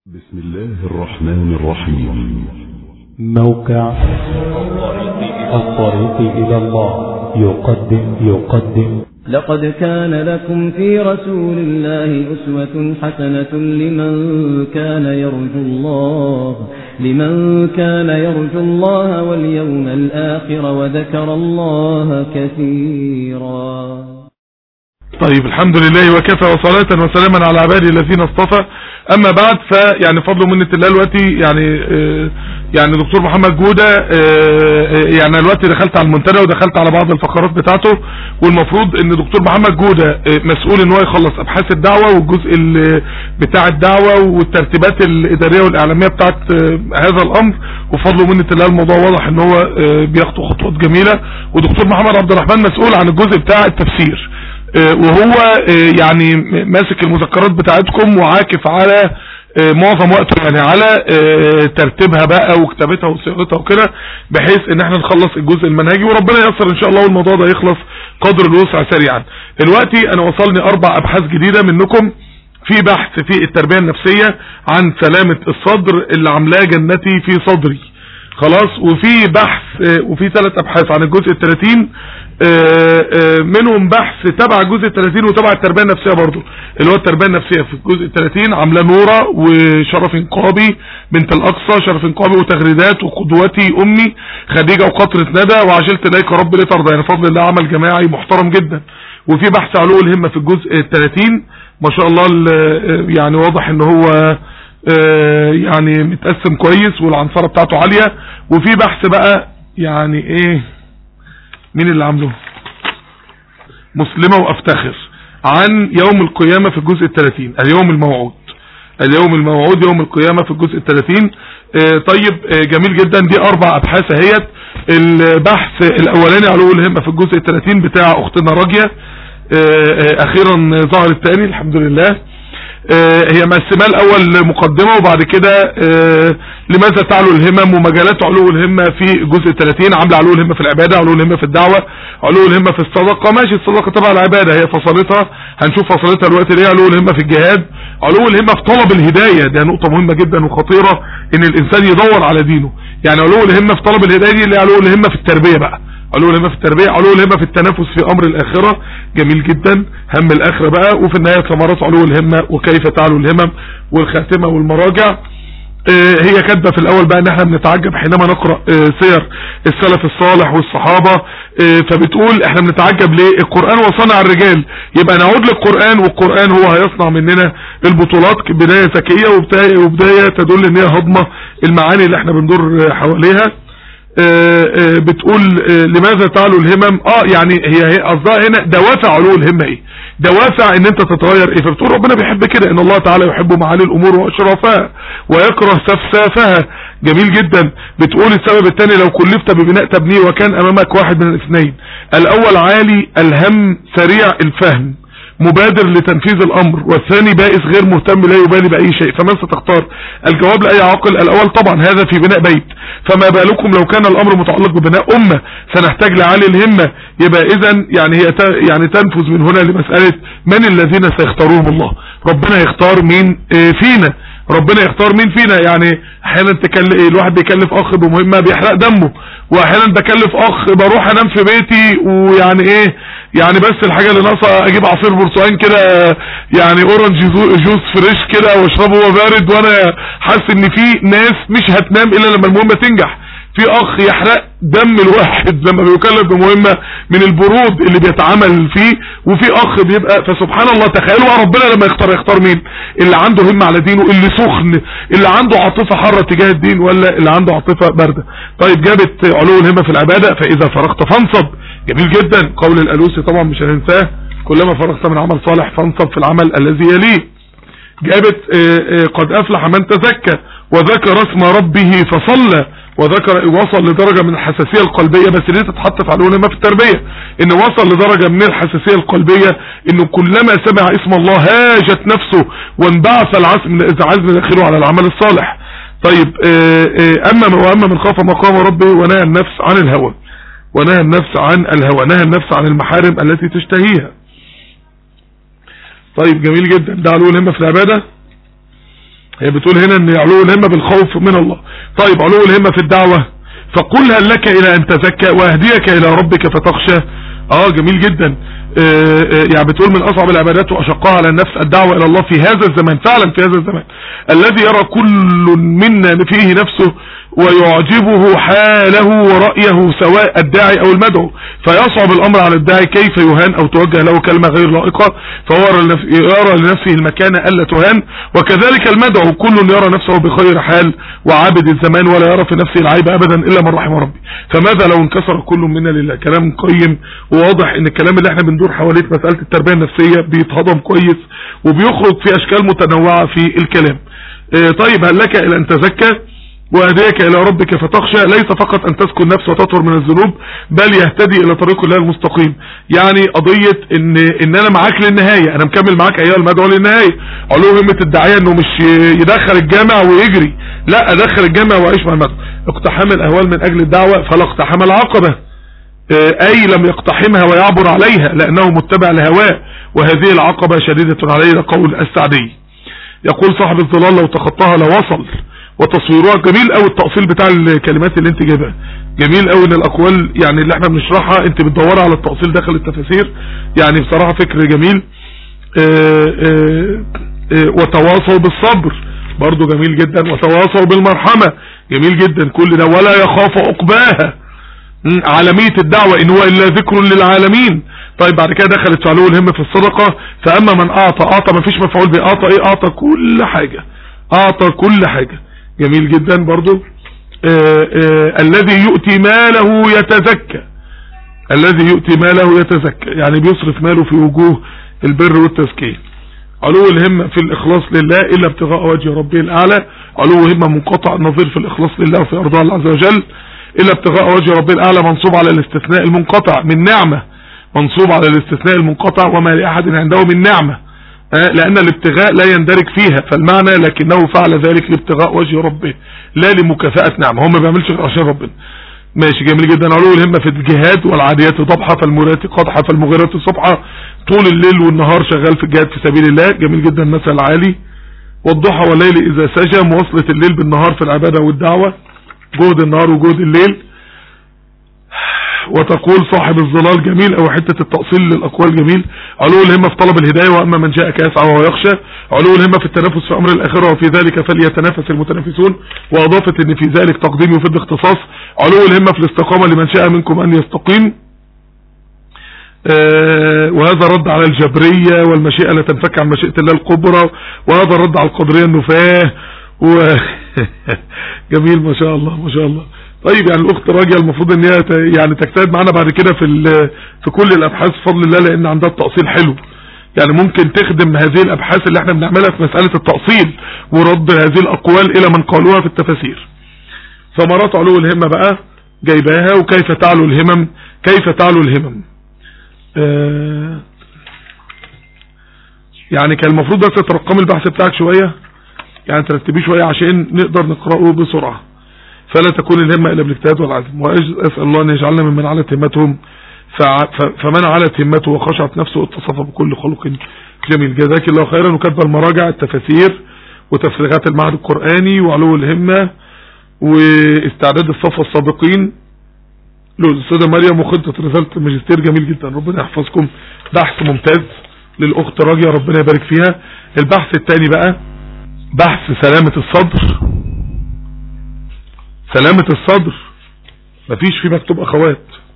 بسم الله الرحمن الرحيم. موقع الطريق إلى الله يقدم لقد كان لكم في رسول الله أسوة حسنة لمن كان يرجو الله واليوم الآخر وذكر الله كثيرا. طيب، الحمد لله وكفى وصلاة وسلاما على عباده الذين اصطفى. اما بعد، فيعني فضل ومنة الله دلوقتي يعني دكتور محمد جودة، يعني دلوقتي دخلت على المنتدى ودخلت على بعض الفقرات بتاعته، والمفروض ان دكتور محمد جودة مسؤول ان هو يخلص ابحاث الدعوة والجزء بتاع الدعوة والترتيبات الادارية والاعلامية بتاعت هذا الامر. وفضل ومنة الله الموضوع واضح ان هو بيخطو خطوات جميلة. ودكتور محمد عبد الرحمن مسؤول عن الجزء بتاع التفسير، وهو يعني ماسك المذكرات بتاعتكم وعاكف على معظم وقته، يعني على ترتيبها بقى وكتابتها وصياغتها وكده، بحيث ان احنا نخلص الجزء المنهجي وربنا ييسر ان شاء الله والموضوع ده يخلص قدر الوسع سريعا. دلوقتي انا وصلني 4 ابحاث جديدة منكم. في بحث في التربية النفسية عن سلامة الصدر اللي عاملاه جنتي في صدري، خلاص. وفي بحث وفي 3 ابحاث عن الجزء 30، منهم بحث تبع الجزء 30 وتبع التربية النفسية برضو، اللي هو التربية النفسية في الجزء 30 عاملاه نورة وشرف انقابي بنت الأقصى، شرف انقابي وتغريدات وقدوتي أمي خديجة وقطرة ندى وعجلت إليك رب لترضى. يعني فضل الله عمل جماعي محترم جدا. وفي بحث علو الهمة في الجزء 30 ما شاء الله، يعني واضح ان هو يعني متقسم كويس والعنصرة بتاعته عالية. وفي بحث بقى يعني ايه، مين اللي عامله؟ مسلمة وافتخر، عن يوم القيامة في الجزء 30، اليوم الموعود يوم القيامة في الجزء 30. طيب، جميل جدا. دي 4 ابحاث اهيت. البحث الاولاني علو الهمة في الجزء 30 بتاع اختنا راجية، اخيرا ظهر الثاني الحمد لله. هي مقسمه الاول مقدمة، وبعد كده لماذا تعلو الهمم ومجالات علو الهمة في الجزء 30. عامله علو الهمة في العبادة، علو الهمة في الدعوة، علو الهمة في الصدقة. ماشي، الصدقة تبع العبادة، هي فصلتها هنشوف فصلتها دلوقتي ليه. علو الهمة في الجهاد، علو الهمة في طلب الهداية، ده نقطة مهمة جدا وخطيرة، ان الانسان يدور على دينه. يعني علو الهمة في طلب الهداية دي اللي علو الهمة في التربية بقى، علو الهمة في التربية، علو الهمة في التنافس في امر الاخرة. جميل جدا، هم الاخرة بقى. وفي النهاية ثمرات علو الهمة وكيف تعلو الهمم والخاتمة والمراجع. هي كاتبه في الاول بقى ان احنا بنتعجب حينما نقرأ سير السلف الصالح والصحابة. فبتقول احنا بنتعجب ليه القرآن وصنع الرجال، يبقى نعود للقرآن، والقرآن هو هيصنع مننا البطولات. بداية ذكية وبداية تدل ان هي هضمة المعاني اللي احنا بندور حواليها. بتقول لماذا تعلو الهمم. يعني هي قصدها هنا دوافع علو الهمة ايه، دوافع ان انت تتغير ايه. فبتقول ربنا بيحب كده، ان الله تعالى يحب معالي الامور واشرافها ويكره سفسافها. جميل جدا. بتقول السبب الثاني لو كلفت ببناء تبنيه وكان امامك واحد من الاثنين، الاول عالي الهم سريع الفهم مبادر لتنفيذ الامر، والثاني بائس غير مهتم لا يبالي باي شيء، فمن ستختار؟ الجواب لاي عاقل الاول طبعا، هذا في بناء بيت، فما بالكم لو كان الامر متعلق ببناء امة سنحتاج لعالي الهمة. يبقى اذا يعني هي يعني تنفذ من هنا لمسألة من الذين سيختارهم الله. ربنا يختار مين فينا، ربنا يختار مين فينا. يعني احيانا الواحد بيكلف اخ بمهمة بيحرق دمه، واحيانا بكلف اخ بروح انام في بيتي ويعني ايه، يعني بس الحاجة اللي ناقصه اجيب عصير برتقال كده، يعني اورنج جوس فريش كده واشربه وهو بارد، وانا حاسس ان في ناس مش هتنام الا لما المهمة تنجح. في اخ يحرق دم الواحد لما بيكلف بمهمة من البرود اللي بيتعامل فيه، وفي اخ بيبقى. فسبحان الله، تخيلوا ربنا لما يختار مين؟ اللي عنده همة على دينه، اللي سخن، اللي عنده عاطفة حارة تجاه الدين، ولا اللي عنده عاطفة باردة. طيب، جابت علو الهمة في العبادة، فاذا فرغت فانصب. جميل جدا، قول الالوسي طبعا مش هننساه، كلما فرغت من عمل صالح فانصب في العمل الذي يليه. جابت قد افلح من تزكى وذكر اسم ربه فصلى وذكر. وصل لدرجة من الحساسية القلبية، بس ليه تتحط في علو الهمة في التربية، ان وصل لدرجة من الحساسية القلبية انه كلما سمع اسم الله هاجت نفسه وانبعث العزم داخله على العمل الصالح. طيب، واما من خاف مقام ربه ونهى النفس عن الهوى، نهى النفس عن المحارم التي تشتهيها. طيب، جميل جدا، ده علو الهمة في العبادة. هي بتقول هنا ان علو الهمة بالخوف من الله. طيب علو الهمة في الدعوة، فقل هل لك الى ان تزكى واهديك الى ربك فتخشى. جميل جدا. يعني بتقول من اصعب العبادات واشقها على النفس الدعوة الى الله في هذا الزمان، فعلا في هذا الزمان الذي يرى كل منا فيه نفسه ويعجبه حاله ورأيه سواء الداعي او المدعو، فيصعب الامر على الداعي كيف يهان او توجه له كلمة غير لائقة، فهو يرى لنفسه المكانة الا تهان، وكذلك المدعو كل يرى نفسه بخير حال وعابد الزمان ولا يرى في نفسه العيب ابدا الا من رحم ربي. فماذا لو انكسر كل منا لله؟ كلام قيم، وواضح ان الكلام اللي احنا بندور حواليه مسألة التربية النفسية بيتهضم كويس وبيخرج في اشكال متنوعة في الكلام. طيب هل لك الى ان تزكى وهديك الى ربك فتخشى، ليس فقط ان تسكن نفس وتطهر من الذنوب، بل يهتدي الى طريق الله المستقيم. يعني قضية ان انا معاك للنهاية، انا مكمل معاك ايها المدعو للنهاية. علو همة الداعية انه مش يدخل الجامع ويجري، لا، ادخل الجامع واعيش مع المدعو. اقتحام الاهوال من اجل الدعوة، فلا اقتحم العقبة، اي لم يقتحمها ويعبر عليها لانه متبع لهواه، وهذه العقبة شديدة عليه، قول السعدي. يقول صاحب الظلال لو تخطاها لوصل، وتصويرها جميل قوي. التأصيل بتاع الكلمات اللي انت جايبها جميل قوي، ان الاقوال يعني اللي احنا بنشرحها انت بتدورها على التأصيل داخل التفاسير، يعني بصراحة فكر جميل. وتواصوا بالصبر برضو جميل جدا، وتواصوا بالمرحمة جميل جدا، كل ده ولا يخاف عقباها. عالمية الدعوة ان هو الا ذكر للعالمين. طيب بعد كده دخلت علو الهمة في الصدقة، فاما من اعطى مفيش مفعول به، اعطى ايه؟ اعطى كل حاجة، اعطى كل حاجة. جميل جدا برضو. الذي يؤتي ماله يتزكى، الذي يؤتي ماله يتزكى يعني بيصرف ماله في وجوه البر والتزكية. علو الهمة في الإخلاص لله إلا ابتغاء وجه ربه الأعلى، علو همة منقطع النظير في الإخلاص لله وفي أرضاء الله عز وجل، إلا ابتغاء وجه ربه الأعلى منصوب على الاستثناء المنقطع من نعمة، منصوب على الاستثناء المنقطع، وما لأحد عنده من نعمة، لأن الابتغاء لا يندرج فيها، فالمعنى لكنه فعل ذلك لابتغاء وجه ربه لا لمكافأة نعمة، هم ما بيعملش غير عشان ربنا. ماشي جميل جدا. علو الهمة في الجهاد، والعاديات ضبحة فالموريات قدحة فالمغيرات صبحة، طول الليل والنهار شغال في الجهاد في سبيل الله، جميل جدا، مثل عالي. والضحى والليل إذا سجى، مواصلة الليل بالنهار في العبادة والدعوة، جهد النهار وجهد الليل. وتقول صاحب الظلال جميل، او حتة التأصيل للأقوال جميل. علو الهمة في طلب الهداية، واما من جاءك يسعى وهو يخشى. علو الهمة في التنافس في امر الاخرة، وفي ذلك فليتنافس المتنافسون، واضافت ان في ذلك تقديم يفيد اختصاص. علو الهمة في الاستقامة لمن شاء منكم ان يستقيم، وهذا رد على الجبرية والمشيئة لا تنفك عن مشيئة الله الكبرى، وهذا رد على القدرية النفاه جميل ما شاء الله ما شاء الله. طيب يعني الاخت راجية المفروض ان هي يعني تجتهد معنا بعد كده في كل الابحاث بفضل الله، لان عندها التأصيل حلو، يعني ممكن تخدم هذه الابحاث اللي احنا بنعملها في مسألة التأصيل ورد هذه الاقوال الى من قالوها في التفاسير. ثمرات علو الهمة بقى جايباها، وكيف تعلو الهمم، كيف تعلو الهمم. يعني كان المفروض بس ترقم البحث بتاعك شوية، يعني ترتبيه شوية عشان نقدر نقرأه بسرعة. فلا تكون الهمة إلا بالاجتهاد والعزم، وأسأل الله أن يجعلنا ممن علت همتهم، فمن علت همته وخشعت نفسه اتصف بكل خلق جميل. جزاك الله خيرا. وكتب المراجع التفاسير وتفسيرات المعهد القرآني وعلو الهمة واستعداد الصفوة السابقين للأستاذة مريم، وخطة رسالة الماجستير جميل جدا، ربنا يحفظكم. بحث ممتاز للأخت راجية ربنا يبارك فيها. البحث الثاني بقى بحث سلامة الصدر. سلامة الصدر مفيش فيه مكتوب أخوات.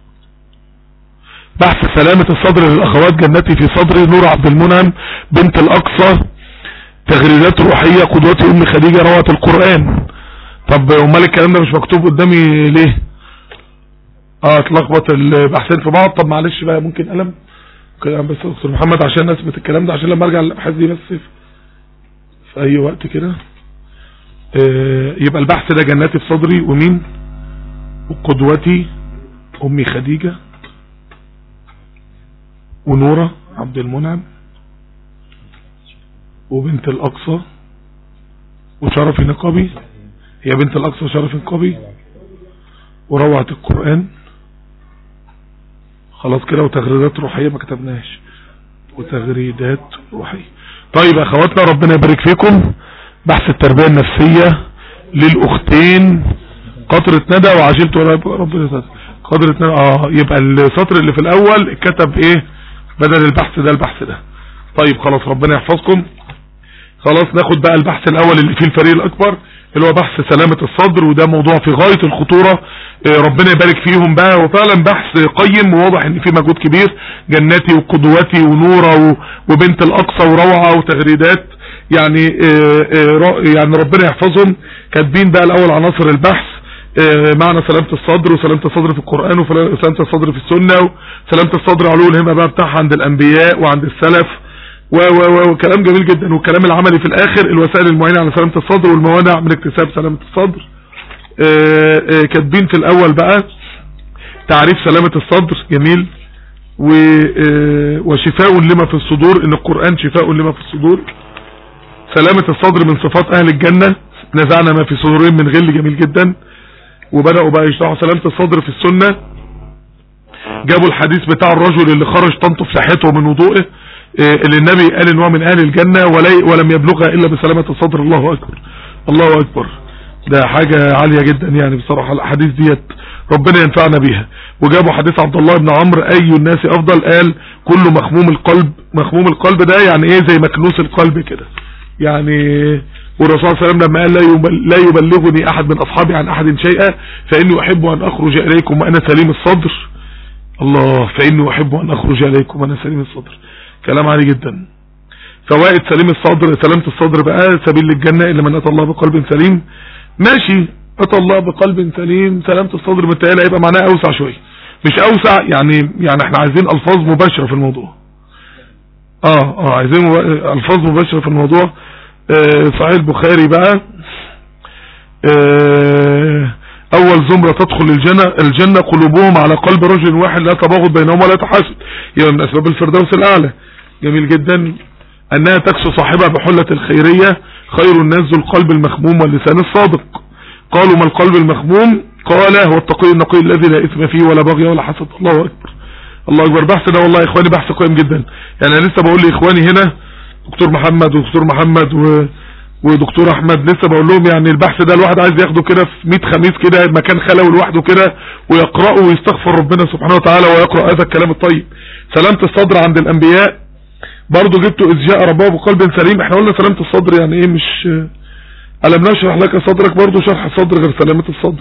بحث سلامة الصدر للأخوات، جنتي في صدري، نور عبد المنعم بنت الأقصى، تغريدات روحية، قدوتي أم خديجة، روعة القرآن. طب امال الكلام ده مش مكتوب قدامي ليه؟ اتلخبط البحثين في بعض. طب معلش بقى ممكن قلم كده بس دكتور محمد عشان اثبت الكلام ده، عشان لما ارجع للابحاث دي بس في اي وقت كده. يبقى البحث ده جناتي في صدري، ومين؟ وقدوتي امي خديجة، ونورة عبد المنعم، وبنت الاقصى، وشرفي نقابي، هي بنت الاقصى وشرفي نقابي، وروعة القرآن. خلاص كده. وتغريدات روحية ما كتبناش، وتغريدات روحية. طيب اخواتنا ربنا يبارك فيكم. بحث التربية النفسية للأختين قطرة ندى وعجلت ربنا قطرة ندى. يبقى السطر اللي في الأول كتب ايه بدل البحث ده البحث ده. طيب خلاص ربنا يحفظكم. خلاص ناخد بقى البحث الأول اللي فيه الفريق الأكبر اللي هو بحث سلامة الصدر، وده موضوع في غاية الخطورة. ربنا يبارك فيهم بقى، وفعلا بحث قيم وواضح ان فيه مجهود كبير. جناتي وقدوتي ونورة وبنت الأقصى وروعة وتغريدات يعني يعني ربنا يحفظهم. كاتبين بقى الأول عناصر البحث، معنى سلامة الصدر، وسلامة الصدر في القرآن، وسلامة الصدر في السنة، وسلامة الصدر علو الهمة بقى بتاعها عند الأنبياء وعند السلف، وكلام جميل جدا. والكلام العملي في الآخر الوسائل المعينة على سلامة الصدر والموانع من اكتساب سلامة الصدر. كاتبين في الأول بقى تعريف سلامة الصدر جميل، وشفاء لما في الصدور، ان القرآن شفاء لما في الصدور. سلامة الصدر من صفات أهل الجنة، نزعنا ما في صدورهم من غل، جميل جدا. وبدأوا بقى يشرحوا سلامة الصدر في السنة. جابوا الحديث بتاع الرجل اللي خرج تنطف لحيته من وضوئه، اللي النبي قال ان هو من اهل الجنة ولم يبلغها الا بسلامة الصدر. الله اكبر الله اكبر، ده حاجة عالية جدا يعني بصراحة الاحاديث ديت، ربنا ينفعنا بيها. وجابوا حديث عبد الله بن عمرو اي الناس افضل، قال كل مخموم القلب. مخموم القلب ده يعني ايه؟ زي مكنوس القلب كده يعني. والرسول صلى الله عليه وسلم لما قال لا يبلغني احد من اصحابي عن احد شيئا فاني احب ان اخرج اليكم وانا سليم الصدر. الله، فاني احب ان اخرج اليكم وانا سليم الصدر، كلام عالي جدا. فوائد سليم الصدر، سلامة الصدر بقى سبيل للجنة الا من اتى الله بقلب سليم. ماشي، اتى الله بقلب سليم، سلامة الصدر متهيألي هيبقى معناها اوسع شوية، مش اوسع يعني احنا عايزين الفاظ مباشرة في الموضوع. عايزين الفاظ مباشرة في الموضوع. صحيح البخاري بقى، اول زمرة تدخل الجنة قلوبهم على قلب رجل واحد لا تباغض بينهم ولا تحاسد، هي من اسباب الفردوس الاعلى، جميل جدا. انها تكسو صاحبها بحلة الخيرية، خير الناس ذو القلب المخموم واللسان الصادق. قالوا ما القلب المخموم؟ قال هو التقي النقي الذي لا اثم فيه ولا بغي ولا حسد. الله اكبر الله اكبر. بحث ده والله يا اخواني بحث قيم جدا يعني. انا لسه بقول لاخواني هنا دكتور محمد ودكتور محمد ودكتور احمد، لسه بقول لهم يعني البحث ده الواحد عايز ياخده كده في 100 خميس كده مكان خلوي لوحده كده ويقرأه ويستغفر ربنا سبحانه وتعالى ويقرأ هذا الكلام الطيب. سلامة الصدر عند الانبياء برضو جبتوا اذ جاء ربه بقلب سليم. احنا قلنا سلامة الصدر يعني ايه، مش ألم نشرح لك صدرك، برضو شرح الصدر غير سلامة الصدر.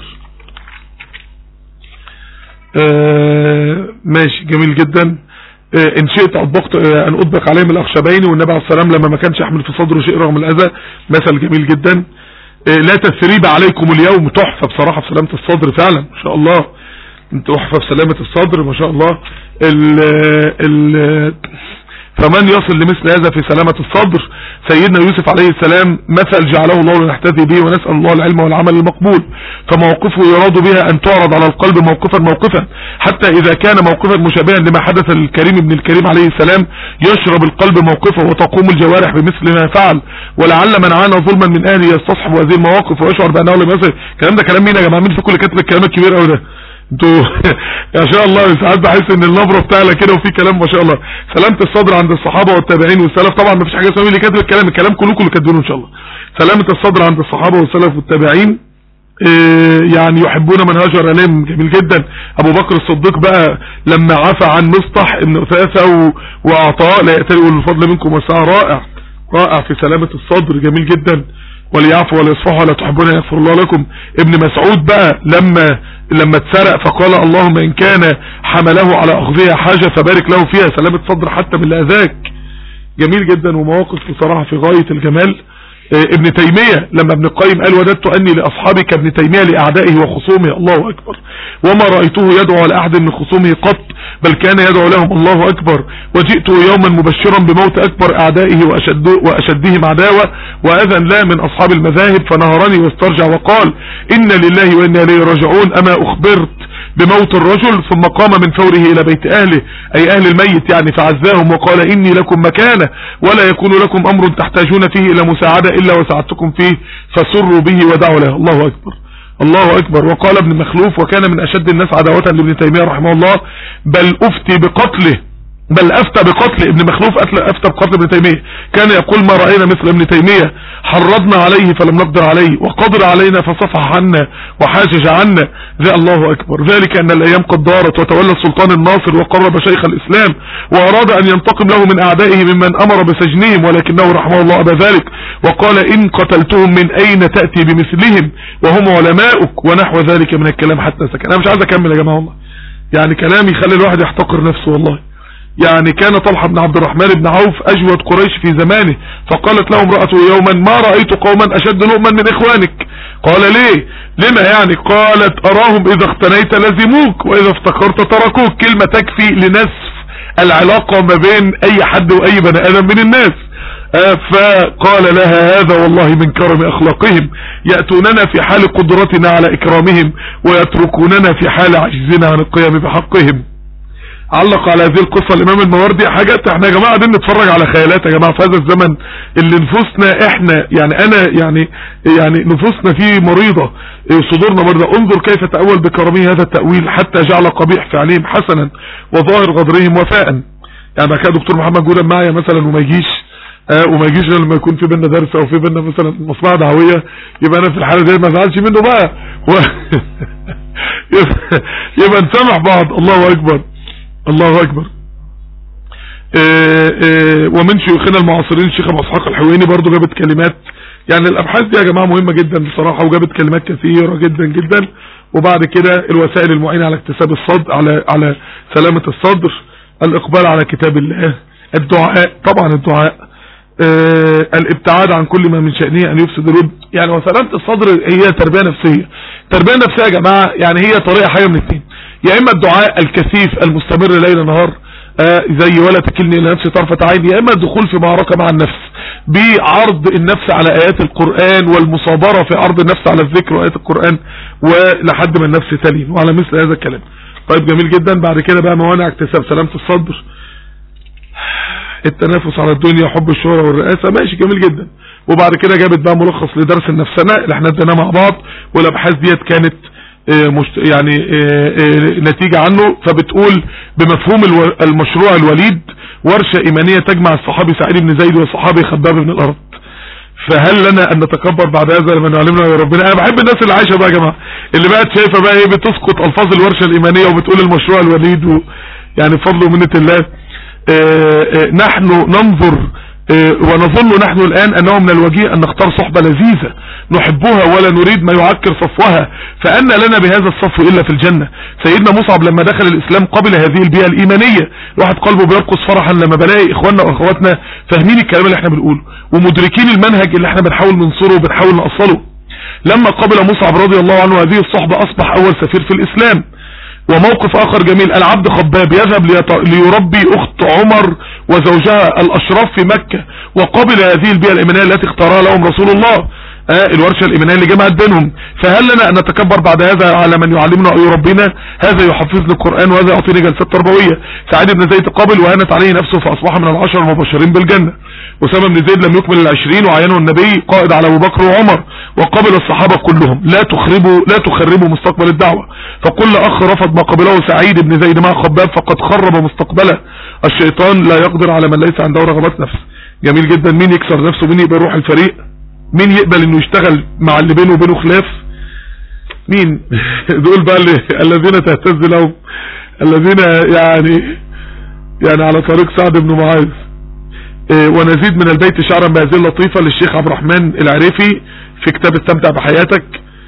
ماشي جميل جدا. ان شئت اطبقت ان اطبق عليهم الاخشبين، والنبي عليه السلام لما ما كانش يحمل في صدره شيء رغم الاذى، مثل جميل جدا. لا تثريب عليكم اليوم، تحفة بصراحة في سلامة الصدر فعلا ما شاء الله، تحفة في سلامة الصدر ما شاء الله. فمن يصل لمثل هذا في سلامة الصدر؟ سيدنا يوسف عليه السلام مثل جعله الله لنحتذي به، ونسأل الله العلم والعمل المقبول. فموقفه يراد بها أن تعرض على القلب موقفا حتى إذا كان موقفا مشابها لما حدث للكريم ابن الكريم عليه السلام يشرب القلب موقفه وتقوم الجوارح بمثل ما فعل. ولعل من عانى ظلما من أهله يستصحب هذه المواقف ويشعر بأنه لم يصل. الكلام ده كلام مين يا جماعة؟ مين فيكم اللي كاتب الكلام الكبير قوي ده؟ انتوا يا شاء الله ساعات بحس ان النبره بتاعنا كده وفي كلام ما شاء الله. سلامة الصدر عند الصحابه والتابعين والسلف، طبعا ما فيش حاجه اسمها اللي كاتب الكلام كلكم اللي كاتبينه ان شاء الله. سلامة الصدر عند الصحابه والسلف والتابعين، يعني يحبون من هاجر اليهم، جميل جدا. ابو بكر الصديق بقى لما عفى عن مصطح ابن اثاثه واعطاه لا يأتي اولو الفضل منكم والسعه، رائع في سلامة الصدر، جميل جدا. وليعفوا وليصفحوا ولا تحبون ان يغفر الله لكم. ابن مسعود بقى لما اتسرق فقال اللهم ان كان حمله على اخذها حاجة فبارك له فيها، سلامة صدر حتى من الاذاك، جميل جدا. ومواقف بصراحة في غاية الجمال. ابن تيمية لما ابن القيم قال وددت اني لاصحابي كابن تيمية لاعدائه وخصومه، الله اكبر، وما رأيته يدعو على احد من خصومه قط بل كان يدعو لهم، الله اكبر. وجئت يوما مبشرا بموت اكبر اعدائه واشدهم عداوة واذن لا من اصحاب المذاهب فنهرني واسترجع وقال ان لله وانا اليه راجعون، اما اخبرت بموت الرجل؟ ثم قام من فوره الى بيت اهله اي اهل الميت يعني فعزاهم وقال اني لكم مكانه ولا يكون لكم امر تحتاجون فيه الى مساعدة الا وساعدتكم فيه فسروا به ودعوا له، الله اكبر الله اكبر. وقال ابن مخلوف وكان من اشد الناس عداوة لابن تيمية رحمه الله بل افتي بقتله بل افتى بقتل ابن مخلوف، افتى بقتل ابن تيمية. كان يقول ما رأينا مثل ابن تيمية، حرضنا عليه فلم نقدر عليه، وقدر علينا فصفح عنا وحاجج عنا. الله اكبر. ذلك ان الايام قد دارت وتولى السلطان الناصر وقرب شيخ الاسلام واراد ان ينتقم له من اعدائه ممن امر بسجنهم، ولكنه رحمه الله ابى ذلك وقال ان قتلتهم من اين تأتي بمثلهم وهم علماؤك، ونحو ذلك من الكلام حتى سكن. انا مش عايز اكمل يا جماعة والله، يعني كلام يخلي الواحد يحتقر نفسه والله. يعني كان طلحة بن عبد الرحمن بن عوف اجود قريش في زمانه، فقالت له امرأته يوما ما رأيت قوما اشد لؤما من اخوانك. قال ليه؟ لما يعني؟ قالت اراهم اذا اختنيت لزموك واذا افتقرت تركوك. كلمة تكفي لنسف العلاقة ما بين اي حد واي بني ادم من الناس. فقال لها هذا والله من كرم اخلاقهم، يأتوننا في حال قدرتنا على اكرامهم ويتركوننا في حال عجزنا عن القيام بحقهم. علق على هذه القصة الامام الماوردي. حاجات احنا يا جماعة قاعدين نتفرج على خيالات يا جماعة في هذا الزمن اللي نفوسنا احنا يعني انا يعني نفوسنا فيه مريضة، صدورنا مريضة. انظر كيف تأول بكرمه هذا التأويل حتى جعل قبيح فعلهم حسنا وظاهر غدرهم وفاء. يعني بقى دكتور محمد جودة معايا مثلا وما يجيش لما يكون في بينا درس او في بينا مثلا مصلحة دعوية، يبقى انا في الحالة دي ما زعلش منه بقى يبقى نسامح بعض. الله اكبر الله اكبر. ومن شيوخنا المعاصرين الشيخ ابو اسحاق الحويني برضو جابت كلمات، يعني الابحاث دي يا جماعة مهمة جدا بصراحة، وجابت كلمات كثيرة جدا جدا. وبعد كده الوسائل المعينة على اكتساب الصدر، على سلامة الصدر، الاقبال على كتاب الله، الدعاء، طبعا الدعاء، الابتعاد عن كل ما من شأنه ان يفسد الود. يعني وسلامة الصدر هي تربية نفسية. تربية نفسية يا جماعة يعني هي طريقة حاجة من الاثنين، يا اما الدعاء الكثيف المستمر ليل نهار زي ولا تكلني الى نفسي طرفة عين، يا اما الدخول في معركة مع النفس بعرض النفس على ايات القرآن والمصابرة في عرض النفس على الذكر وايات القرآن ولحد ما النفس تلين، وعلى مثل هذا الكلام. طيب جميل جدا. بعد كده بقى موانع اكتساب سلامة الصدر، التنافس على الدنيا، حب الشهرة والرئاسة، ماشي جميل جدا. وبعد كده جابت بقى ملخص لدرس النفسنة اللي احنا اديناه مع بعض، والابحاث ديت كانت يعني نتيجة عنه. فبتقول بمفهوم المشروع الوليد ورشة ايمانية تجمع الصحابي سعيد بن زيد والصحابي خباب بن الارض. فهل لنا ان نتكبر بعد هذا لما نعلمنا يا ربنا؟ انا بحب الناس اللي عايشة بقى يا جماعة، اللي بقت شايفة بقى ايه بتسقط الفاظ الورشة الايمانية وبتقول المشروع الوليد يعني بفضل ومنة الله. نحن ننظر ونظن نحن الآن أنه من الوجيه أن نختار صحبة لذيذة نحبها ولا نريد ما يعكر صفوها، فأن لنا بهذا الصفو إلا في الجنة. سيدنا مصعب لما دخل الإسلام قبل هذه البيئة الإيمانية، الواحد قلبه بيرقص فرحا لما بلاقي إخواننا وأخواتنا فاهمين الكلام اللي احنا بنقوله ومدركين المنهج اللي احنا بنحاول ننصره وبنحاول نأصله. لما قبل مصعب رضي الله عنه هذه الصحبة أصبح أول سفير في الإسلام. وموقف آخر جميل، العبد خباب يذهب ليربي أخت عمر وزوجها الأشراف في مكة، وقبل هذه البيئة الإيمانية التي اختارها لهم رسول الله، الورشة الإيمانية اللي جمعت بينهم. فهل لنا أن نتكبر بعد هذا على من يعلمنا أو يربينا؟ هذا يحفظني القرآن وهذا يعطيني جلسات تربوية. سعيد بن زيد قبل وهانت عليه نفسه فأصبح من العشر المبشرين بالجنة. أسامة بن زيد لم يكمل 20 وعينه النبي قائد على أبو بكر وعمر. وقبل الصحابة كلهم لا تخربوا مستقبل الدعوة، فكل أخ رفض ما قبله سعيد بن زيد مع خباب فقد خرب مستقبله. الشيطان لا يقدر على من ليس عنده رغبات نفس. جميل جدا. مين يكسر نفسه؟ مين يقبل روح الفريق؟ مين يقبل انه يشتغل مع اللي بينه وبينه خلاف؟ مين دول بقى الذين تهتز لهم، الذين يعني على طريق سعد بن معاذ. ونزيد من البيت شعرا بهذه اللطيفة للشيخ عبد الرحمن العريفي في كتاب استمتع بحياتك.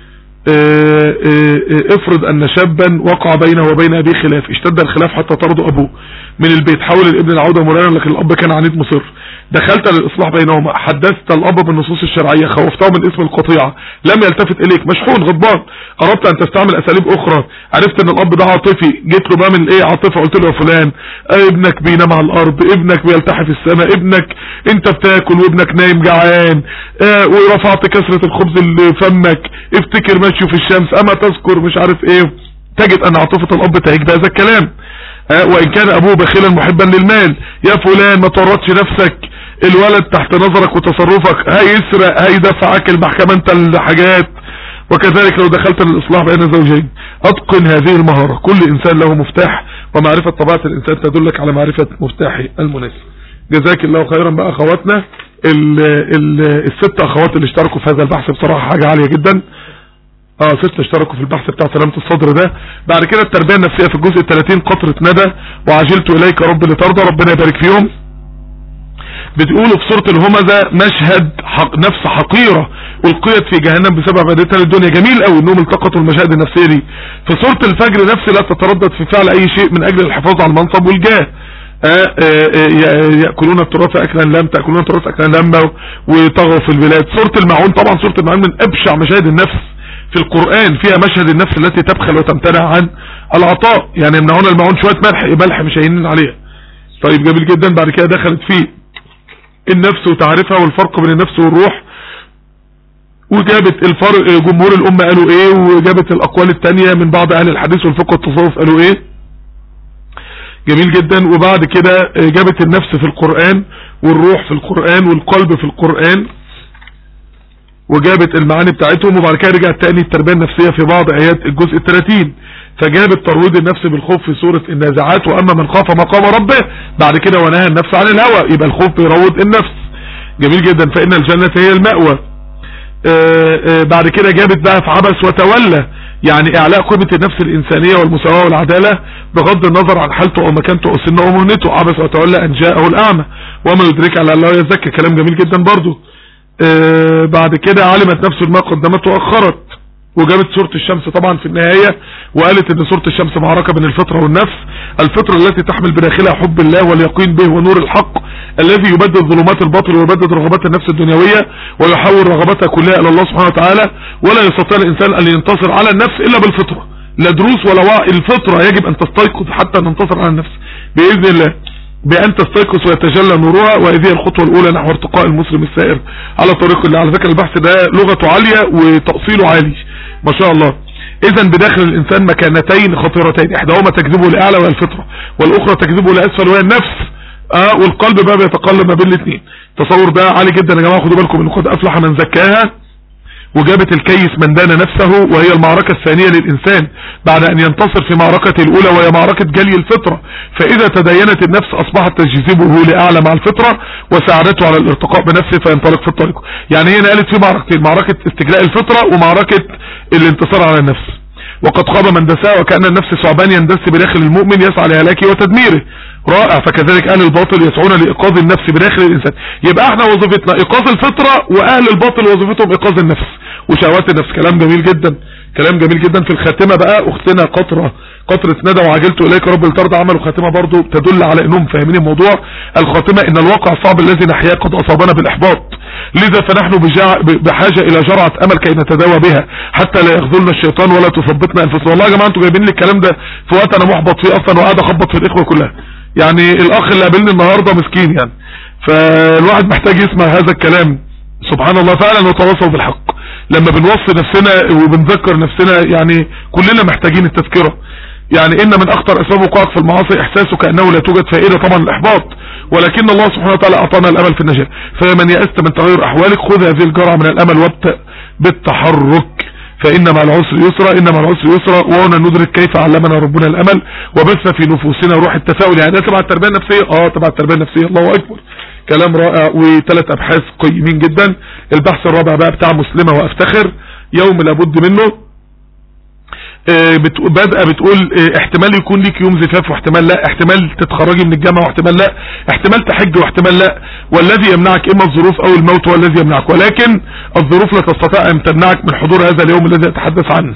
افرض ان شابا وقع بينه وبين ابيه خلاف، اشتد الخلاف حتى طرد ابوه من البيت، حاول الابن العودة مولانا لكن الاب كان عنيد مصر. دخلت للإصلاح بينهما، حدثت الأب بالنصوص الشرعية، خوفته من اسم القطيعة، لم يلتفت إليك، مشحون غضبان، أردت أن تستعمل أساليب أخرى، عرفت أن الأب ده عاطفي، جيت له بقى من إيه عاطفة، قلت له يا فلان ابنك بينام على الأرض، ابنك بيلتحي في السماء، ابنك أنت بتاكل وابنك نايم جعان، ورفعت كسرة الخبز اللي فمك، افتكر ماشيه في الشمس، أما تذكر مش عارف إيه. تجد أن عاطفة الأب تهيج هذا الكلام. وإن كان أبوه بخيلا محبا للمال، يا فلان ما تورطش نفسك، الولد تحت نظرك وتصرفك، هيسرق، هيدفعك المحكمة انت الحاجات، وكذلك لو دخلت للإصلاح بين زوجين أتقن هذه المهارة. كل إنسان له مفتاح، ومعرفة طبيعة الإنسان تدلك على معرفة مفتاحه المناسب. جزاك الله خيرا. بقى أخواتنا الست أخوات اللي اشتركوا في هذا البحث بصراحة حاجة عالية جدا. 6 اشتركوا في البحث بتاع سلامة الصدر ده. بعد كده التربية النفسية في الجزء 30 قطرة ندى وعجلت إليك رب لترضى، ربنا يبارك فيهم. بتقولوا في سورة الهمزة مشهد نفس حقيرة ألقيت في جهنم بسبب عبادتها للدنيا. جميل قوي انهم التقطوا المشاهد النفسية دي. في سورة الفجر نفسي لا تتردد في فعل اي شيء من اجل الحفاظ على المنصب والجاه. يأكلون التراث أكلا لم، تأكلون التراث أكلا لم، وطغوا في البلاد. سورة المعون طبعا سورة المعون من أبشع مشاهد النفس في القرآن، فيها مشهد النفس التي تبخل وتمتنع عن العطاء، يعني يمنعون المعون شوية ملح مش هينين عليها. طيب جميل جدا. بعد كده دخلت فيه النفس وتعرفها والفرق بين النفس والروح، وجابت الفرق جمهور الأمة قالوا ايه، وجابت الأقوال التانية من بعض أهل الحديث والفقه والتصوف قالوا ايه. جميل جدا. وبعد كده جابت النفس في القرآن والروح في القرآن والقلب في القرآن، وجابت المعاني بتاعتهم. وبعد كده رجعت تاني التربية النفسية في بعض آيات الجزء 30، فجابت ترويض النفس بالخوف في سورة النازعات، وأما من خاف مقام ربه بعد كده ونهى النفس عن الهوى، يبقى الخوف بيروض النفس. جميل جدا. فإن الجنة هي المأوى. بعد كده جابت بقى في عبس وتولى، يعني اعلاء قيمة النفس الانسانية والمساواة والعدالة بغض النظر عن حالته او مكانته او سنه او مهنته. عبس وتولى ان جاءه الاعمى وما يدرك على الله يزكى، كلام جميل جدا برضو. بعد كده علمت نفس ما قدمت واخرت، وجابت سورة الشمس طبعا في النهاية، وقالت ان سورة الشمس معركة بين الفطرة والنفس. الفطرة التي تحمل بداخلها حب الله واليقين به ونور الحق الذي يبدد ظلمات الباطل ويبدد رغبات النفس الدنيوية ويحول رغباتها كلها الى الله سبحانه وتعالى. ولا يستطيع الانسان ان ينتصر على النفس الا بالفطرة، لا دروس ولا وعي. الفطرة يجب ان تستيقظ حتى ننتصر على النفس باذن الله، بأن تستيقظ ويتجلى نورها. وهذه الخطوة الأولى نحو ارتقاء المسلم السائر على طريق الله. على فكرة البحث ده لغته عالية وتأصيله عالي ما شاء الله. إذا بداخل الإنسان مكانتين خطيرتين، إحداهما تجذبه لأعلى وهي الفطرة، والأخرى تجذبه لأسفل وهي النفس. والقلب بقى بيتقلب ما بين الاثنين. تصور ده عالي جدا يا جماعة، خدوا بالكم إنه قد أفلح من زكاها. وجابت الكيس من دان نفسه، وهي المعركة الثانية للإنسان بعد أن ينتصر في معركة الأولى وهي معركة جلي الفطرة. فإذا تدينت النفس أصبحت تجذبه لأعلى مع الفطرة وساعدته على الارتقاء بنفسه فينطلق في الطريق. يعني هي نقلت في معركتين، معركة استجلاء الفطرة ومعركة الانتصار على النفس. وقد خاب من دساه، وكأن النفس ثعبان يندس بداخل المؤمن يسعى لهلاكه وتدميره. رائع. فكذلك أهل الباطل يسعون لإيقاظ النفس بداخل الإنسان. يبقى احنا وظيفتنا إيقاظ الفطرة، وأهل الباطل وظيفتهم إيقاظ النفس وشهوات النفس. كلام جميل جدا، كلام جميل جدا. في الخاتمة بقى أختنا قطرة ندى وعجلت إليك رب لترضى عملوا خاتمة برضو تدل على أنهم فاهمين الموضوع. الخاتمة إن الواقع الصعب الذي نحياه قد أصابنا بالإحباط، لذا فنحن بحاجة إلى جرعة أمل كي نتداوى بها حتى لا يخذلنا الشيطان ولا تثبتنا أنفسنا. والله يا جماعة أنتوا جايبين لي الكلام ده في وقت أنا محبط فيه أصلا وقاعد أخبط في الإخوة كلها. يعني الأخ اللي قابلني النهاردة مسكين يعني، فالواحد محتاج يسمع هذا الكلام. سبحان الله فعلا نتواصل بالحق لما بنوصي نفسنا وبنذكر نفسنا، يعني كلنا محتاجين التذكرة. يعني إن من أخطر أسباب وقوعك في المعاصي إحساسك أنه لا توجد فائدة، طبعا الإحباط، ولكن الله سبحانه وتعالى أعطانا الأمل في النجاة. فمن يأست من تغير أحوالك خذ هذه الجرعة من الأمل وابدأ بالتحرك، فإن مع العسر يسرا، إن مع العسر يسرا. وهنا ندرك كيف علمنا ربنا الأمل وبث في نفوسنا روح التفاؤل. يعني ده تبع التربية النفسية، تبع التربية النفسية. الله أكبر، كلام رائع. و3 أبحاث قيمين جدا. البحث الرابع بقى بتاع مسلمة وأفتخر، يوم لابد منه. بدأ بتقول احتمال يكون ليك يوم زفاف واحتمال لا، احتمال تتخرجي من الجامعة واحتمال لا، احتمال تحج واحتمال لا، والذي يمنعك اما الظروف او الموت هو الذي يمنعك، ولكن الظروف لا تستطيع ان تمنعك من حضور هذا اليوم الذي اتحدث عنه.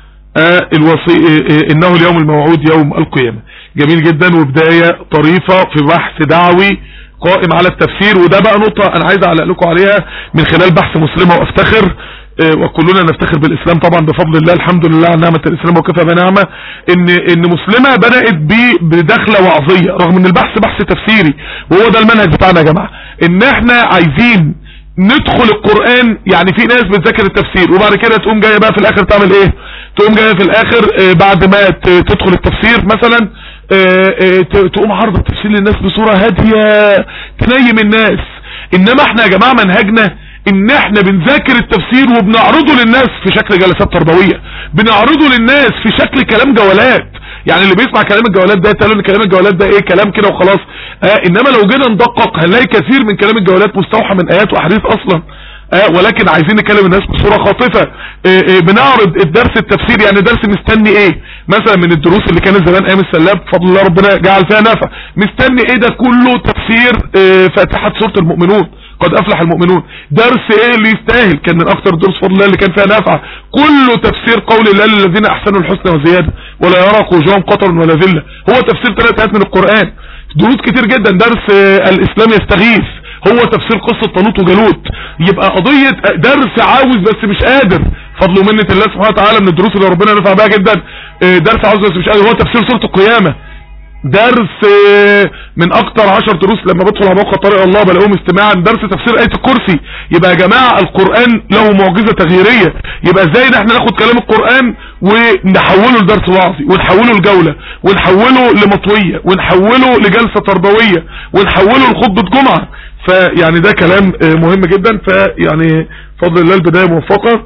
انه اليوم الموعود يوم القيامة. جميل جدا. وبداية طريفة في بحث دعوي قائم على التفسير. وده بقى نقطة انا عايز اعلق لكم عليها من خلال بحث مسلمة وافتخر. وكلنا نفتخر بالإسلام طبعا بفضل الله، الحمد لله على نعمة الإسلام وكفى بنعمة. إن مسلمة بدأت بدخلة وعظية رغم إن البحث بحث تفسيري، وهو ده المنهج بتاعنا يا جماعة، إن إحنا عايزين ندخل القرآن. يعني في ناس بتذاكر التفسير وبعد كده تقوم جاية بقى في الآخر تعمل إيه؟ تقوم جاية في الآخر بعد ما تدخل التفسير مثلا تقوم عرض التفسير للناس بصورة هادية تنيم الناس. إنما إحنا يا جماعة منهجنا ان احنا بنذاكر التفسير وبنعرضه للناس في شكل جلسات تربوية، بنعرضه للناس في شكل كلام جولات. يعني اللي بيسمع كلام الجولات ده يتقال ان كلام الجولات ده ايه، كلام كده وخلاص. انما لو جينا ندقق هنلاقي كثير من كلام الجولات مستوحى من ايات واحاديث اصلا. ولكن عايزين نكلم الناس بصورة خاطفة. بنعرض الدرس التفسير، يعني درس مستني ايه مثلا من الدروس اللي كانت زمان ايام السلاب بفضل الله ربنا جعل فيها نفع. مستني ايه؟ ده كله تفسير فاتحة سورة المؤمنون، قد افلح المؤمنون. درس ايه اللي يستاهل؟ كان من اكتر دروس فضل الله اللي كان فيها نفع كله تفسير قول الله للذين احسنوا الحسنى وزيادة ولا يرهق وجوههم قطر ولا ذلة. هو تفسير 3 آيات من القرآن. دروس كتير جدا. درس الاسلام يستغيث، هو تفسير قصة طالوت وجالوت. يبقى قضية درس عاوز بس مش قادر، فضل ومنة الله سبحانه وتعالى من الدروس اللي ربنا نفع بها جدا. درس عاوز بس مش قادر، هو تفسير سورة القيامة. درس من اكتر 10 دروس لما بدخل على موقع طارق الله بلاقيهم استماعا، درس تفسير آية الكرسي. يبقى يا جماعة القرآن له معجزة تغييرية. يبقى ازاي ان احنا ناخد كلام القرآن ونحوله لدرس وعظي، ونحوله لجولة، ونحوله لمطوية، ونحوله لجلسة تربوية، ونحوله لخطبة جمعة. فيعني ده كلام مهم جدا. فيعني فضل الله البداية موفقة.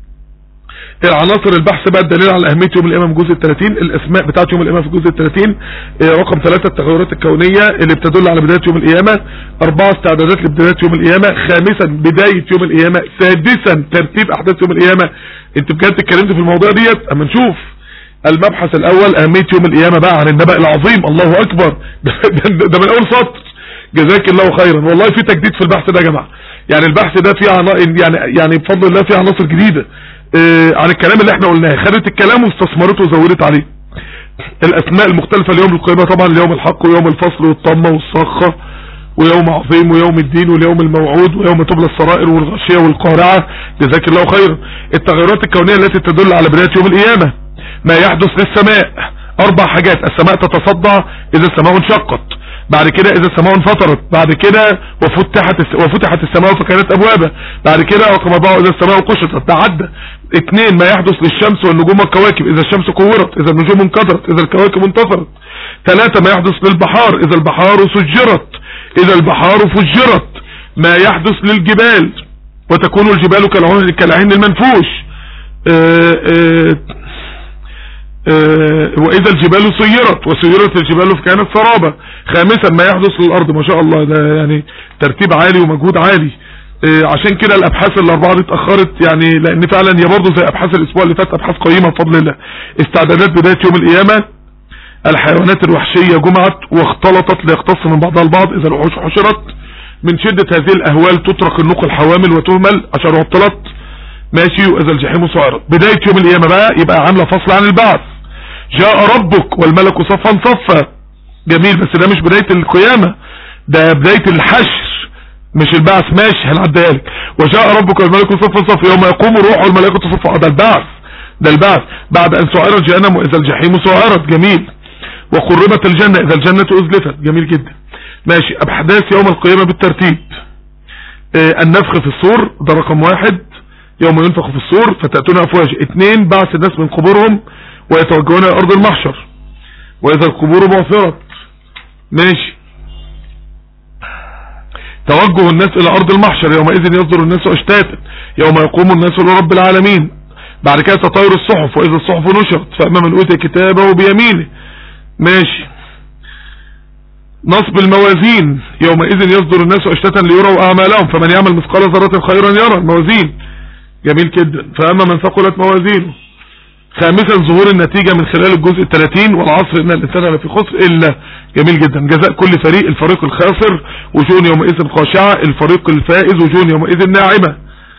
عناصر البحث بقى الدليل على أهمية يوم القيامة في الجزء 30، الأسماء بتاعت يوم القيامة في الجزء 30. رقم 3 التغيرات الكونية اللي بتدل على بداية يوم القيامة. 4 استعدادات لبداية يوم القيامة. 5 بداية يوم القيامة. 6 ترتيب أحداث يوم القيامة. انت بجد اتكلمت في الموضوع ديت. اما نشوف المبحث الأول أهمية يوم القيامة بقى عن النبأ العظيم. الله أكبر. ده من أول سطر. جزاك الله خيرا. والله في تجديد في البحث ده يا جماعة. يعني البحث ده فيه يعني بفضل الله فيه عناصر جديدة عن الكلام اللي احنا قلناه. خدت الكلام واستثمرته وزودت عليه. الاسماء المختلفة ليوم القيامة طبعا، ليوم الحق ويوم الفصل والطمة والصخة ويوم عظيم ويوم الدين واليوم الموعود ويوم تبلى السرائر والغشية والقارعة. جزاك الله خيرا. التغيرات الكونية التي تدل على بداية يوم القيامة. ما يحدث للسماء. 4 حاجات. السماء تتصدع اذا السماء انشقت، بعد كده اذا السماء انفطرت، بعد كده وفتحت السماء فكانت ابوابا، بعد كده رقم 4 اذا السماء قشطت. ده عدى. 2 ما يحدث للشمس والنجوم والكواكب اذا الشمس كورت، اذا النجوم انكدرت، اذا الكواكب انتصرت. 3 ما يحدث للبحار اذا البحار سجرت، اذا البحار فجرت. ما يحدث للجبال وتكون الجبال كالعهن المنفوش. واذا الجبال سيرت وسيرت الجبال فكانت سرابا. 5 ما يحدث للارض. ما شاء الله، ده يعني ترتيب عالي ومجهود عالي. عشان كده الابحاث ال4 دي اتاخرت، يعني لان فعلا هي برضه زي ابحاث الاسبوع اللي فات ابحاث قيمه بفضل الله. استعدادات بدايه يوم القيامه. الحيوانات الوحشيه جمعت واختلطت ليقتص من بعضها البعض. اذا الوحوش حشرت. من شده هذه الاهوال تترك النقل الحوامل وتهمل عشان عطلت. ماشي. واذا الجحيم سعرت. بدايه يوم القيامه بقى يبقى عامله فصل عن البعث. جاء ربك والملك صفا صفا. جميل. بس ده مش بداية القيامة، ده بداية الحشر مش البعث. ماشي هنعديها لك. وجاء ربك والملك صفا صفا يوم يقوم الروح والملائكة صفا. ده البعث. ده البعث بعد ان سعرت جهنم واذا الجحيم سعرت. جميل. وقربت الجنة اذا الجنة ازلفت. جميل جدا. ماشي. احداث يوم القيامة بالترتيب. النفخ في الصور ده رقم 1. يوم ينفخ في الصور فتأتون افواج. 2 بعث الناس من قبورهم ويتوجهون الى ارض المحشر واذا القبور بعثرت. ماشي. توجه الناس الى ارض المحشر يومئذ يصدر الناس اشتاتا يوم يقوم الناس لرب العالمين. بعد كده تطاير الصحف واذا الصحف نشرت فاما من اوتي كتابه بيمينه. ماشي. نصب الموازين يومئذ يصدر الناس اشتاتا ليروا اعمالهم فمن يعمل مثقال ذرة خيرا يرى. الموازين. جميل جدا. فاما من ثقلت موازينه. 5 ظهور النتيجة من خلال الجزء 30 والعصر ان الانسان لفي خسر الا. جميل جدا. جزاء كل فريق. الفريق الخاسر وجوه يومئذ خاشعة. الفريق الفائز وجوه يومئذ ناعمة.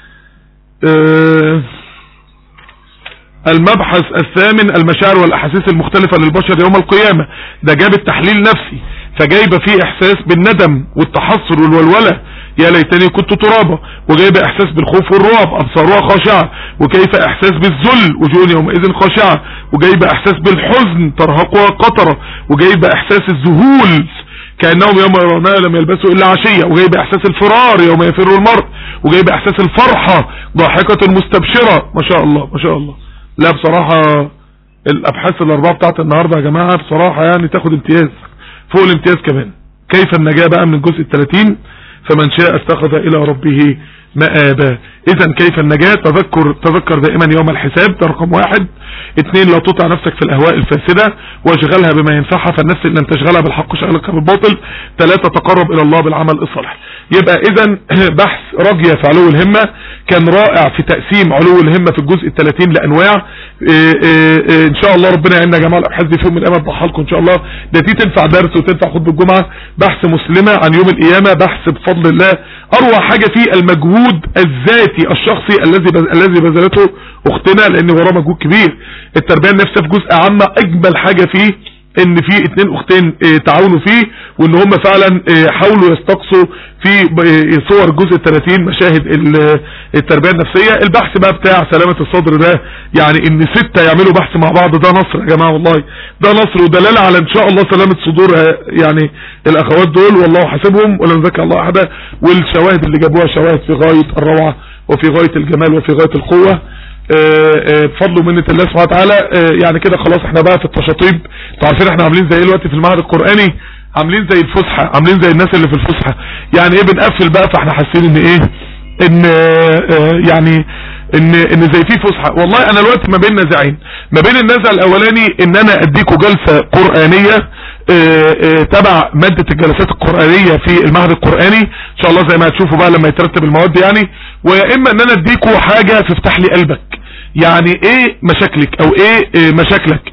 المبحث الثامن المشاعر والاحاسيس المختلفة للبشر يوم القيامة. ده جاب التحليل نفسي فجايبه فيه احساس بالندم والتحسر والولولة يا ليتني كنت ترابا، وجايبه احساس بالخوف والرعب ابصارها خاشعة، وكيف احساس بالذل وجوه يومئذ خاشعة، وجايبه احساس بالحزن ترهقها قطرة، وجايبه احساس الذهول كأنهم يوم يرونها لم يلبسوا الا عشية، وجايبه احساس الفرار يوم يفر المرء، وجايبه احساس الفرحة ضاحكة مستبشرة. ما شاء الله ما شاء الله. لا بصراحة الابحاث ال4 بتاعت النهاردة يا جماعة بصراحة يعني تاخد امتياز فوق الامتياز كمان. كيف النجاة بقى من الجزء 30؟ فمن شاء اتخذ الى ربه مآبا. اذا كيف النجاة؟ تذكر دائما يوم الحساب، ده رقم 1. 2 لا تطع نفسك في الاهواء الفاسدة واشغلها بما ينفعها، فالنفس ان لم تشغلها بالحق شغلك بالباطل. 3 تقرب الى الله بالعمل الصالح. يبقى اذا بحث راجية في علو الهمة كان رائع في تقسيم علو الهمة في الجزء 30 لانواع. ان شاء الله ربنا يعيننا يا جماعه الابحاث دي في يوم من الايام اطبعها لكم ان شاء الله. ده دي تنفع درس وتنفع خطبه الجمعه. بحث مسلمه عن يوم القيامه، بحث بفضل الله اروع حاجه فيه المجهود الذاتي الشخصي الذي بذلته اختنا، لان وراه مجهود كبير. التربيه النفسيه في جزء عامه اجمل حاجه فيه ان في 2 اختين تعاونوا فيه، وان هم فعلا حاولوا يستقصوا في صور الجزء 30 مشاهد التربيه النفسيه. البحث بقى بتاع سلامه الصدر ده، يعني ان 6 يعملوا بحث مع بعض، ده نصر يا جماعه والله، ده نصر ودلاله على ان شاء الله سلامه صدور يعني الاخوات دول، والله حاسبهم ولا نذكر الله احدا. والشواهد اللي جابوها شواهد في غايه الروعه وفي غايه الجمال وفي غايه القوه بفضل ومنة الله سبحانه وتعالى. يعني كده خلاص احنا بقى في التشاطيب. انتوا عارفين احنا عاملين زي الوقت في المعهد القرآني، عاملين زي الفسحة، عاملين زي الناس اللي في الفسحة. يعني ايه بنقفل بقى، فاحنا حاسين ان ايه ان يعني ان زي في فسحة. والله انا الوقت ما بين نزعين، ما بين النزع الاولاني ان انا اديكم جلسة قرآنية تبع مادة الجلسات القرآنية في المعهد القرآني ان شاء الله زي ما هتشوفوا بقى لما يترتب المواد يعني. ويا اما ان انا اديكم حاجة تفتح لي قلبك، يعني ايه مشاكلك او ايه مشاكلك.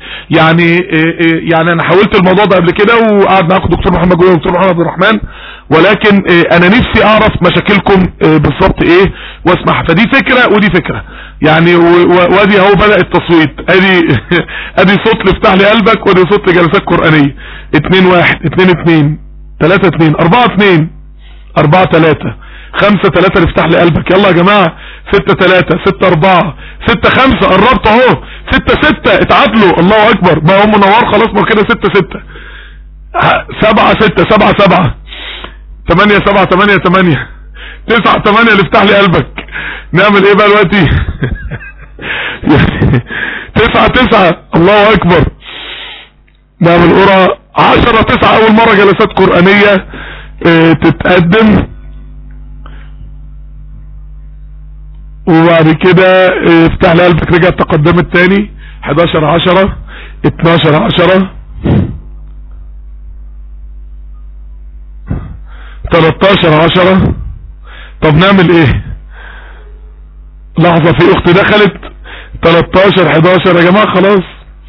يعني انا حاولت الموضوع ده قبل كده وقعد معاكم دكتور محمد جوي ودكتور محمد عبد الرحمن، ولكن انا نفسي اعرف مشاكلكم بالظبط ايه واسمعها. فدي فكرة ودي فكرة يعني، وادي اهو بدأ التصويت، ادي صوت لفتح لي قلبك وادي صوت لجلسات قرآنية. 2-1 2-2 3-2 4-2 4-3 5-3 لفتح لي قلبك. يلا يا جماعة 6-3 6-4 6-5 قربت اهو 6-6 اتعادلوا. الله اكبر، ما هم منور خلاص، ما كده 6-6 7-6 7-7 8-7 8-8 9-8 لفتح لي قلبك. نعمل ايه بقى دلوقتي؟ 9-9 الله اكبر. نعمل قرعة 10-9 اول مرة جلسات قرآنية تتقدم، وبعد كده افتح لي قلبك رجع تقدمت تاني 11-10 12-10 13-10. طب نعمل ايه؟ لحظة في اختي دخلت 13-11 يا جماعة خلاص.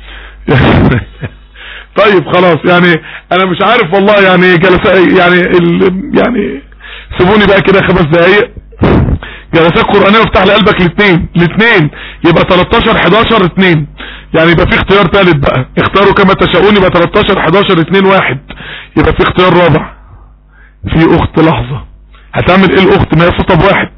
طيب خلاص يعني انا مش عارف والله يعني جلسات يعني سيبوني بقى كده 5 دقايق جلسات قرآنية وافتح لي قلبك الاثنين يبقى 13-11-2 يعني يبقى في اختيار ثالث بقى، اختاروا كما تشاءون، يبقى 13-11-2-1 يبقى في اختيار رابع. في اخت لحظة هتعمل ايه الاخت؟ ما هي صوتها بواحد.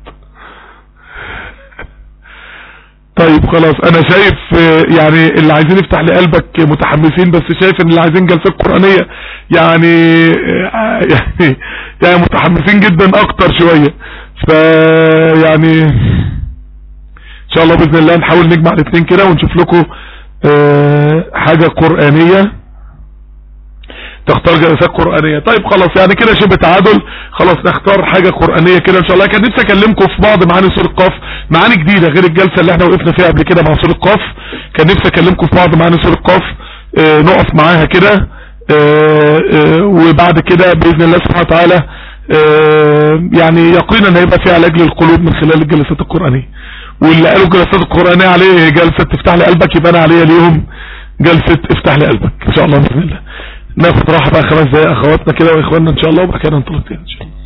طيب خلاص انا شايف يعني اللي عايزين يفتح لي قلبك متحمسين، بس شايف ان اللي عايزين جلسات قرآنية يعني متحمسين جدا اكتر شوية. يعني ان شاء الله باذن الله نحاول نجمع الاثنين كده ونشوف لكم حاجة قرآنية تختار جلسات قرآنية. طيب خلاص يعني كده شبه تعادل، خلاص نختار حاجة قرآنية كده ان شاء الله. كان نفسي اكلمكم في بعض معاني سورة قاف، معاني جديدة غير الجلسة اللي احنا وقفنا فيها قبل كده مع سورة قاف. كان نفسي اكلمكم في بعض معاني سورة قاف نقف معاها كده وبعد كده باذن الله سبحانه وتعالى يعني يقينا هيبقى في علاج للقلوب من خلال الجلسات القرآنية. واللي قالوا الجلسات القرآنية عليه جلسة تفتح لي قلبك، يبقى انا عليا اليوم جلسة افتح لي قلبك ان شاء الله باذن الله. ناخد راحة بقى 5 دقايق اخواتنا كده واخواننا ان شاء الله، وبعد كده ننطلق تاني ان شاء الله.